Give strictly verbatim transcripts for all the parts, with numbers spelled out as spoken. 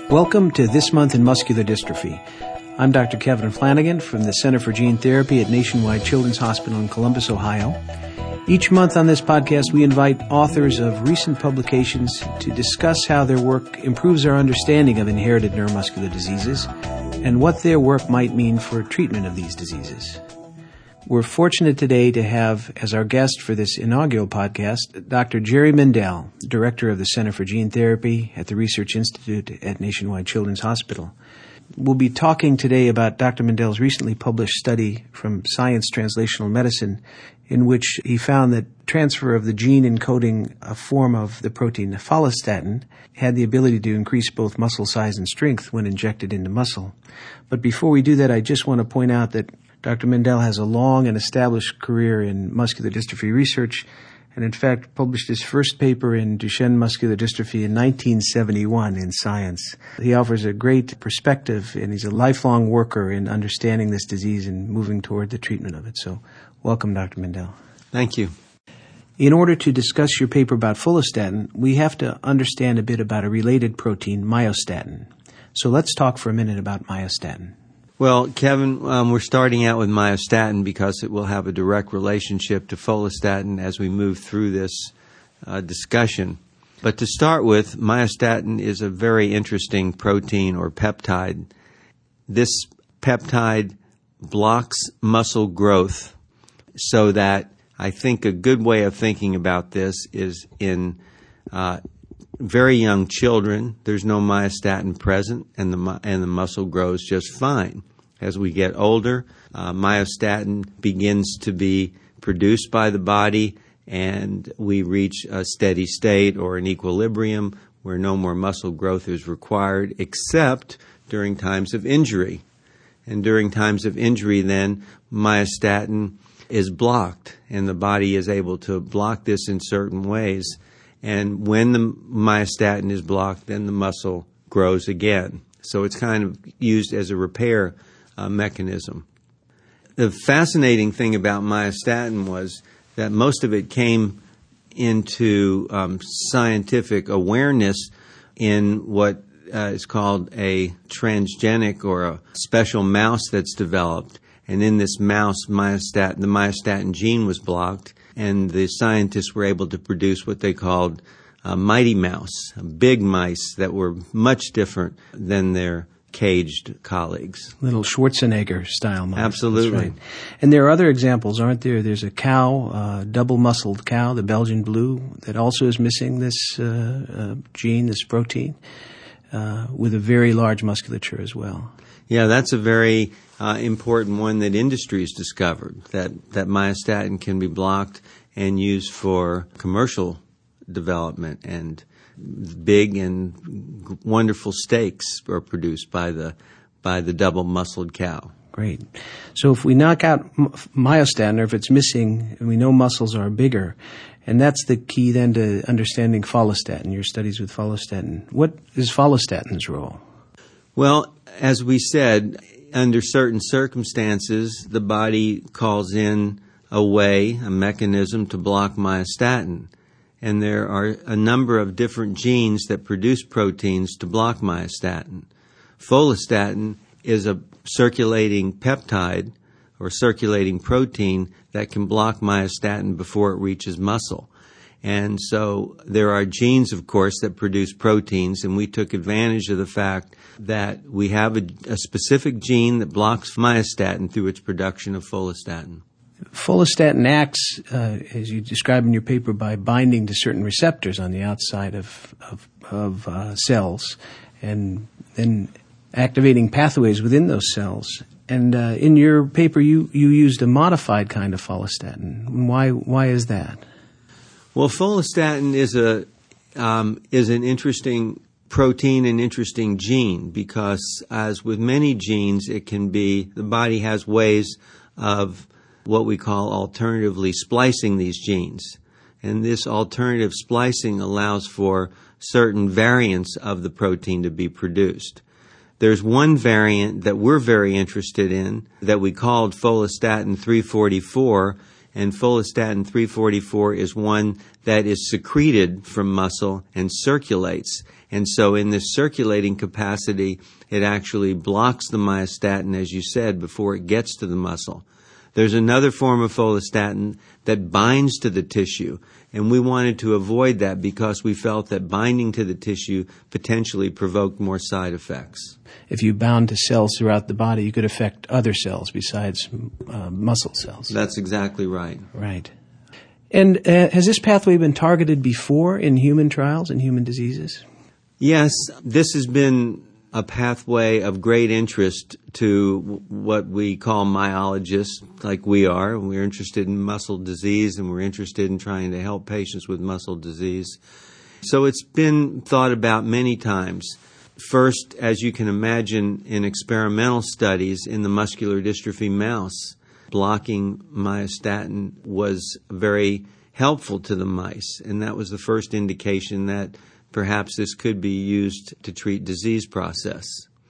Welcome to This Month in Muscular Dystrophy. I'm Doctor Kevin Flanagan from the Center for Gene Therapy at Nationwide Children's Hospital in Columbus, Ohio. Each month on this podcast, we invite authors of recent publications to discuss how their work improves our understanding of inherited neuromuscular diseases and what their work might mean for treatment of these diseases. We're fortunate today to have as our guest for this inaugural podcast, Doctor Jerry Mendell, Director of the Center for Gene Therapy at the Research Institute at Nationwide Children's Hospital. We'll be talking today about Doctor Mendell's recently published study from Science Translational Medicine, in which he found that transfer of the gene encoding a form of the protein follistatin had the ability to increase both muscle size and strength when injected into muscle. But before we do that, I just want to point out that Doctor Mendell has a long and established career in muscular dystrophy research, and in fact published his first paper in Duchenne muscular dystrophy in nineteen seventy-one in Science. He offers a great perspective, and he's a lifelong worker in understanding this disease and moving toward the treatment of it. So welcome, Doctor Mendell. Thank you. In order to discuss your paper about follistatin, we have to understand a bit about a related protein, myostatin. So let's talk for a minute about myostatin. Well, Kevin, um, we're starting out with myostatin because it will have a direct relationship to follistatin as we move through this uh, discussion. But to start with, myostatin is a very interesting protein or peptide. This peptide blocks muscle growth so that I think a good way of thinking about this is in uh, very young children, there's no myostatin present, and the and the muscle grows just fine. As we get older, uh, myostatin begins to be produced by the body, and we reach a steady state or an equilibrium where no more muscle growth is required, except during times of injury. And during times of injury, then, myostatin is blocked, and the body is able to block this in certain ways. And when the myostatin is blocked, then the muscle grows again. So it's kind of used as a repair uh, mechanism. The fascinating thing about myostatin was that most of it came into um, scientific awareness in what uh, is called a transgenic or a special mouse that's developed. And in this mouse, myostatin, the myostatin gene was blocked, and the scientists were able to produce what they called a mighty mouse, big mice that were much different than their caged colleagues. Little Schwarzenegger-style mice. Absolutely. That's right. And there are other examples, aren't there? There's a cow, uh, double-muscled cow, the Belgian blue, that also is missing this uh, uh, gene, this protein, uh, with a very large musculature as well. Yeah, that's a very uh, important one that industry has discovered, that, that myostatin can be blocked and used for commercial development, and big and wonderful steaks are produced by the by the double-muscled cow. Great. So if we knock out m- myostatin, or if it's missing, and we know muscles are bigger, and that's the key then to understanding follistatin, your studies with follistatin. What is follistatin's role? Well, as we said, under certain circumstances, the body calls in a way, a mechanism to block myostatin. And there are a number of different genes that produce proteins to block myostatin. Follistatin is a circulating peptide or circulating protein that can block myostatin before it reaches muscle. And so there are genes, of course, that produce proteins, and we took advantage of the fact that we have a, a specific gene that blocks myostatin through its production of follistatin. Follistatin acts, uh, as you describe in your paper, by binding to certain receptors on the outside of of, of uh, cells, and then activating pathways within those cells. And uh, in your paper, you, you used a modified kind of follistatin. Why why is that? Well, follistatin is a um, is an interesting protein, an interesting gene, because as with many genes, it can be the body has ways of what we call alternatively splicing these genes. And this alternative splicing allows for certain variants of the protein to be produced. There's one variant that we're very interested in that we called follistatin three forty-four, and follistatin three forty-four is one that is secreted from muscle and circulates. And so in this circulating capacity, it actually blocks the myostatin, as you said, before it gets to the muscle. There's another form of follistatin that binds to the tissue, and we wanted to avoid that because we felt that binding to the tissue potentially provoked more side effects. If you bound to cells throughout the body, you could affect other cells besides uh, muscle cells. That's exactly right. Right. And uh, has this pathway been targeted before in human trials and human diseases? Yes, this has been a pathway of great interest to what we call myologists, like we are. We're interested in muscle disease, and we're interested in trying to help patients with muscle disease. So it's been thought about many times. First, as you can imagine, in experimental studies in the muscular dystrophy mouse, blocking myostatin was very helpful to the mice, and that was the first indication that perhaps this could be used to treat disease process.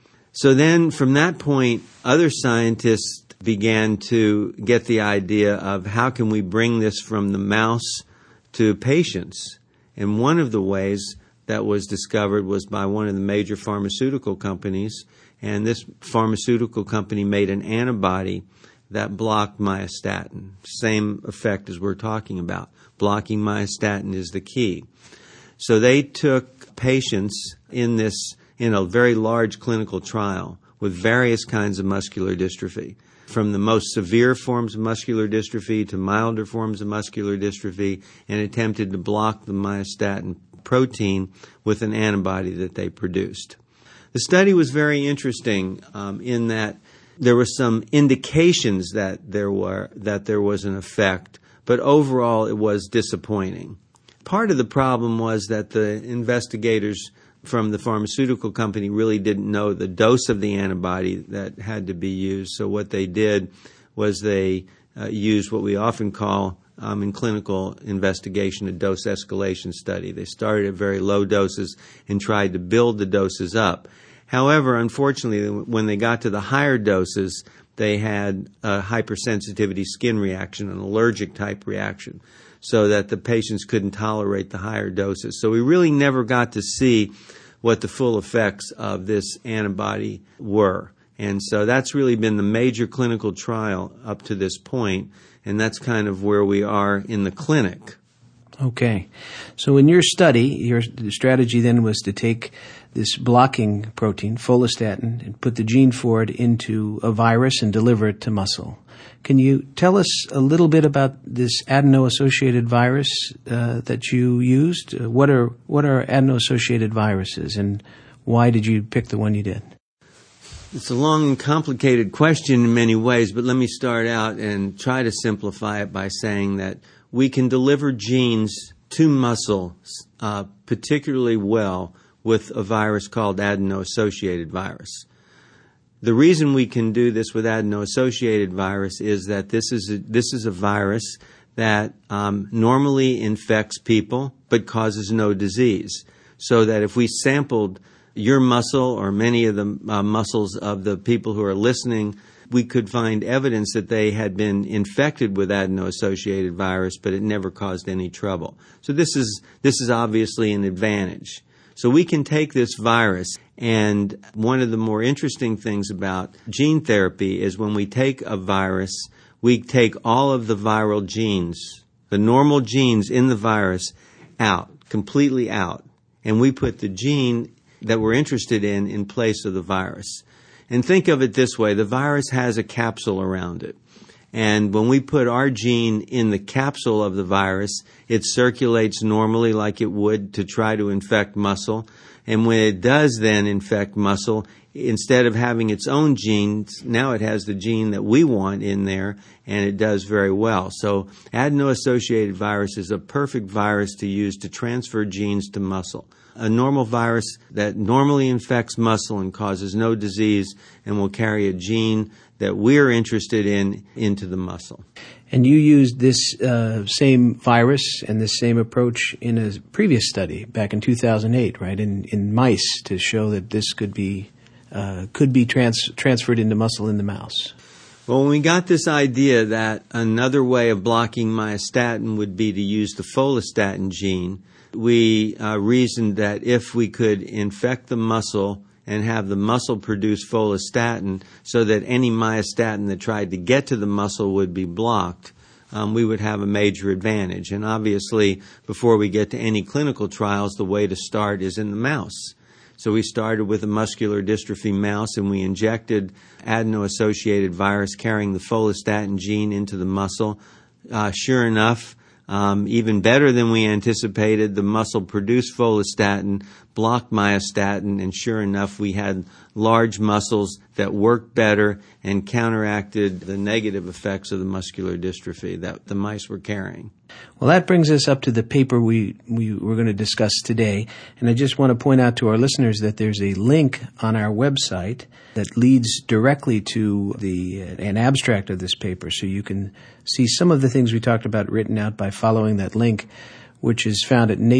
So then from that point, other scientists began to get the idea of how can we bring this from the mouse to patients. And one of the ways that was discovered was by one of the major pharmaceutical companies, and this pharmaceutical company made an antibody that blocked myostatin. Same effect as we're talking about. Blocking myostatin is the key. So they took patients in this, in a very large clinical trial with various kinds of muscular dystrophy, from the most severe forms of muscular dystrophy to milder forms of muscular dystrophy, and attempted to block the myostatin protein with an antibody that they produced. The study was very interesting um, in that there were some indications that there were that there was an effect, but overall it was disappointing. Part of the problem was that the investigators from the pharmaceutical company really didn't know the dose of the antibody that had to be used. So what they did was they uh, used what we often call um, in clinical investigation a dose escalation study. They started at very low doses and tried to build the doses up. However, unfortunately, when they got to the higher doses, they had a hypersensitivity skin reaction, an allergic type reaction, so that the patients couldn't tolerate the higher doses. So we really never got to see what the full effects of this antibody were. And so that's really been the major clinical trial up to this point, and that's kind of where we are in the clinic. Okay. So in your study, your strategy then was to take this blocking protein, follistatin, and put the gene for it into a virus and deliver it to muscle. Can you tell us a little bit about this adeno-associated virus uh, that you used? Uh, what are what are adeno-associated viruses, and why did you pick the one you did? It's a long and complicated question in many ways, but let me start out and try to simplify it by saying that we can deliver genes to muscle uh, particularly well with a virus called adeno-associated virus. The reason we can do this with adeno-associated virus is that this is a, this is a virus that um, normally infects people but causes no disease. So that if we sampled your muscle or many of the uh, muscles of the people who are listening, we could find evidence that they had been infected with adeno-associated virus, but it never caused any trouble. So this is this is obviously an advantage. So we can take this virus, and one of the more interesting things about gene therapy is when we take a virus, we take all of the viral genes, the normal genes in the virus, out, completely out, and we put the gene that we're interested in in place of the virus. And think of it this way, the virus has a capsule around it. And when we put our gene in the capsule of the virus, it circulates normally like it would to try to infect muscle. And when it does then infect muscle, instead of having its own genes, now it has the gene that we want in there, and it does very well. So adeno-associated virus is a perfect virus to use to transfer genes to muscle. A normal virus that normally infects muscle and causes no disease and will carry a gene that we're interested in into the muscle. And you used this uh, same virus and this same approach in a previous study back in two thousand eight, right, in, in mice to show that this could be uh, could be trans- transferred into muscle in the mouse. Well, when we got this idea that another way of blocking myostatin would be to use the follistatin gene, we uh, reasoned that if we could infect the muscle and have the muscle produce follistatin so that any myostatin that tried to get to the muscle would be blocked, um, we would have a major advantage. And obviously, before we get to any clinical trials, the way to start is in the mouse. So we started with a muscular dystrophy mouse, and we injected adeno-associated virus carrying the follistatin gene into the muscle. Uh, sure enough, Um, even better than we anticipated, the muscle produced follistatin, blocked myostatin, and sure enough, we had large muscles that worked better and counteracted the negative effects of the muscular dystrophy that the mice were carrying. Well, that brings us up to the paper we, we were going to discuss today. And I just want to point out to our listeners that there's a link on our website that leads directly to the uh, an abstract of this paper. So you can see some of the things we talked about written out by following that link, which is found at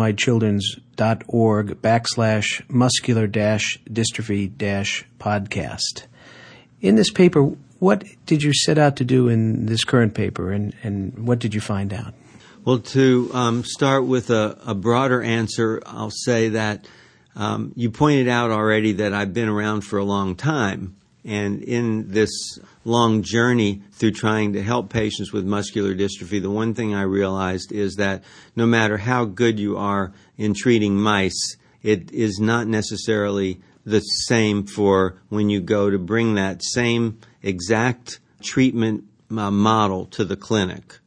nationwidechildren's.org backslash muscular dash dystrophy dash podcast. In this paper, what did you set out to do in this current paper, and, and what did you find out? Well, to um, start with a, a broader answer, I'll say that um, you pointed out already that I've been around for a long time. And in this long journey through trying to help patients with muscular dystrophy, the one thing I realized is that no matter how good you are in treating mice, it is not necessarily the same for when you go to bring that same exact treatment uh, model to the clinic.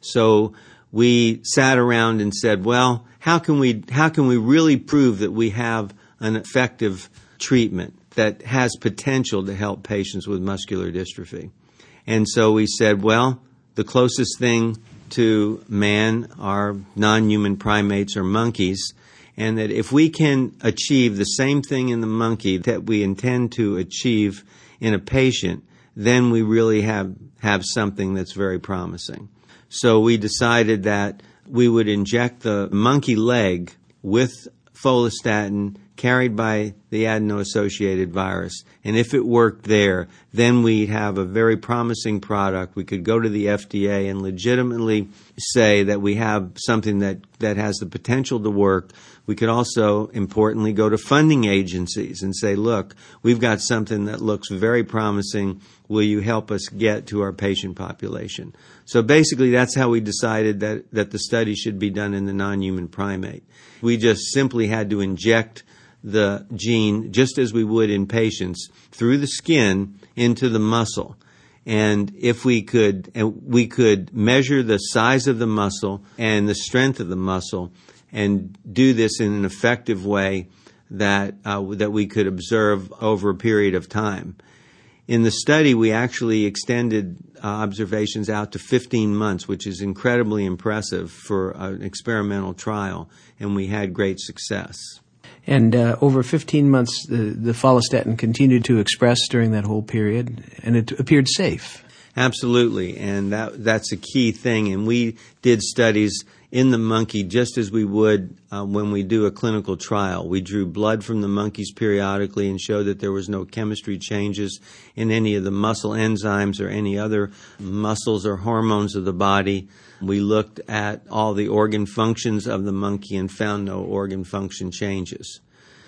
So we sat around and said, well, how can we how can we really prove that we have an effective treatment that has potential to help patients with muscular dystrophy? And so we said, well, the closest thing to man are non-human primates or monkeys, and that if we can achieve the same thing in the monkey that we intend to achieve in a patient, then we really have, have something that's very promising. So we decided that we would inject the monkey leg with follistatin carried by the adeno-associated virus. And if it worked there, then we'd have a very promising product. We could go to the F D A and legitimately say that we have something that, that has the potential to work. We could also, importantly, go to funding agencies and say, look, we've got something that looks very promising. Will you help us get to our patient population? So basically, that's how we decided that, that the study should be done in the non-human primate. We just simply had to inject the gene, just as we would in patients, through the skin into the muscle. And if we could, we could measure the size of the muscle and the strength of the muscle and do this in an effective way that uh, that we could observe over a period of time. In the study, we actually extended uh, observations out to fifteen months, which is incredibly impressive for an experimental trial, and we had great success. And uh, over fifteen months, the, the follistatin continued to express during that whole period, and it appeared safe. Absolutely, and that that's a key thing. And we did studies in the monkey just as we would uh, when we do a clinical trial. We drew blood from the monkeys periodically and showed that there was no chemistry changes in any of the muscle enzymes or any other muscles or hormones of the body. We looked at all the organ functions of the monkey and found no organ function changes.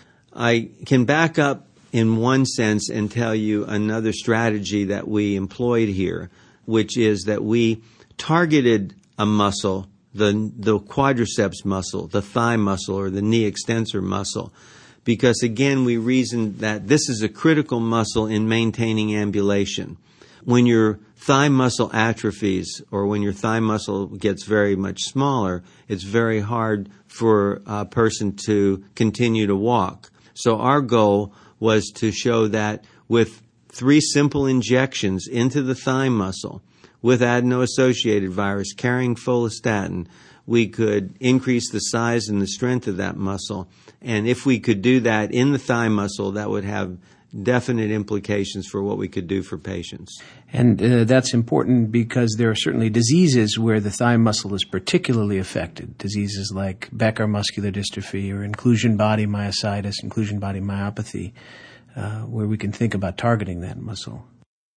I can back up in one sense and tell you another strategy that we employed here, which is that we targeted a muscle, the the quadriceps muscle, the thigh muscle, or the knee extensor muscle, because again we reasoned that this is a critical muscle in maintaining ambulation. When your thigh muscle atrophies, or when your thigh muscle gets very much smaller, it's very hard for a person to continue to walk. So our goal was to show that with three simple injections into the thigh muscle, with adeno-associated virus carrying follistatin, we could increase the size and the strength of that muscle. And if we could do that in the thigh muscle, that would have definite implications for what we could do for patients. And uh, that's important because there are certainly diseases where the thigh muscle is particularly affected, diseases like Becker muscular dystrophy or inclusion body myositis, inclusion body myopathy, uh, where we can think about targeting that muscle.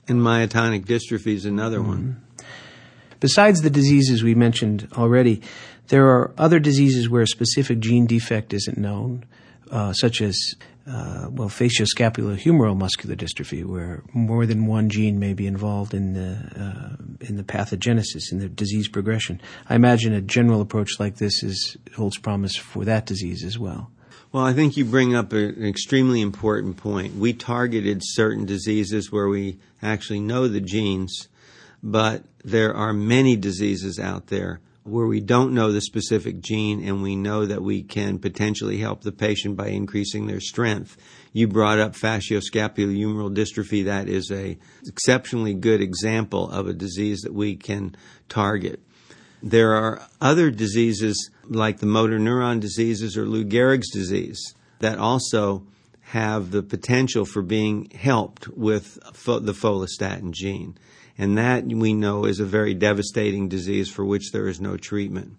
And myotonic dystrophy is another Mm-hmm. one. Besides the diseases we mentioned already, there are other diseases where a specific gene defect isn't known, uh, such as, uh, well, facioscapulohumeral muscular dystrophy, where more than one gene may be involved in the uh, in the pathogenesis, in the disease progression. I imagine a general approach like this is holds promise for that disease as well. Well, I think you bring up a, an extremely important point. We targeted certain diseases where we actually know the genes, but there are many diseases out there where we don't know the specific gene and we know that we can potentially help the patient by increasing their strength. You brought up facioscapulohumeral dystrophy. That is a exceptionally good example of a disease that we can target. There are other diseases like the motor neuron diseases or Lou Gehrig's disease that also have the potential for being helped with fo- the follistatin gene. And that, we know, is a very devastating disease for which there is no treatment.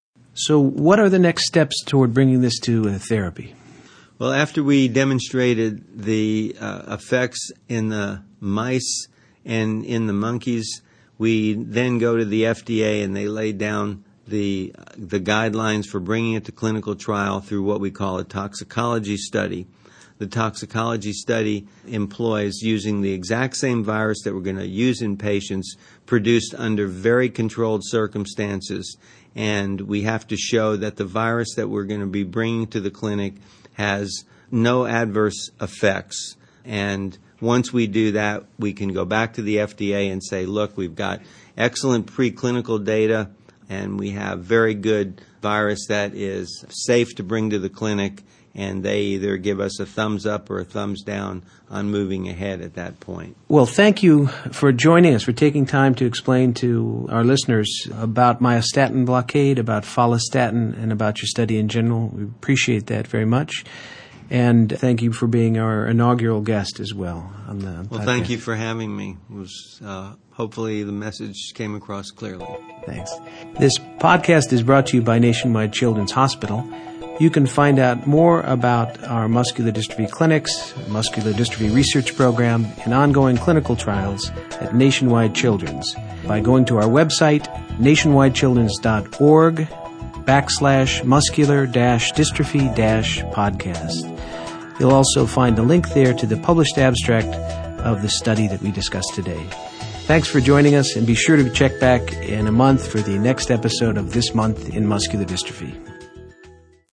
So what are the next steps toward bringing this to uh, therapy? Well, after we demonstrated the uh, effects in the mice and in the monkeys, we then go to the F D A and they lay down the the guidelines for bringing it to clinical trial through what we call a toxicology study. The toxicology study employs using the exact same virus that we're going to use in patients, produced under very controlled circumstances, and we have to show that the virus that we're going to be bringing to the clinic has no adverse effects. And once we do that, we can go back to the F D A and say, look, we've got excellent preclinical data and we have very good virus that is safe to bring to the clinic, and they either give us a thumbs up or a thumbs down on moving ahead at that point. Well, thank you for joining us, for taking time to explain to our listeners about myostatin blockade, about follistatin, and about your study in general. We appreciate that very much. And thank you for being our inaugural guest as well on the podcast. Well, thank you for having me. It was, uh, hopefully the message came across clearly. Thanks. This podcast is brought to you by Nationwide Children's Hospital. You can find out more about our muscular dystrophy clinics, muscular dystrophy research program, and ongoing clinical trials at Nationwide Children's by going to our website, nationwide children's dot org backslash muscular dash dystrophy dash podcast. You'll also find a link there to the published abstract of the study that we discussed today. Thanks for joining us, and be sure to check back in a month for the next episode of This Month in Muscular Dystrophy.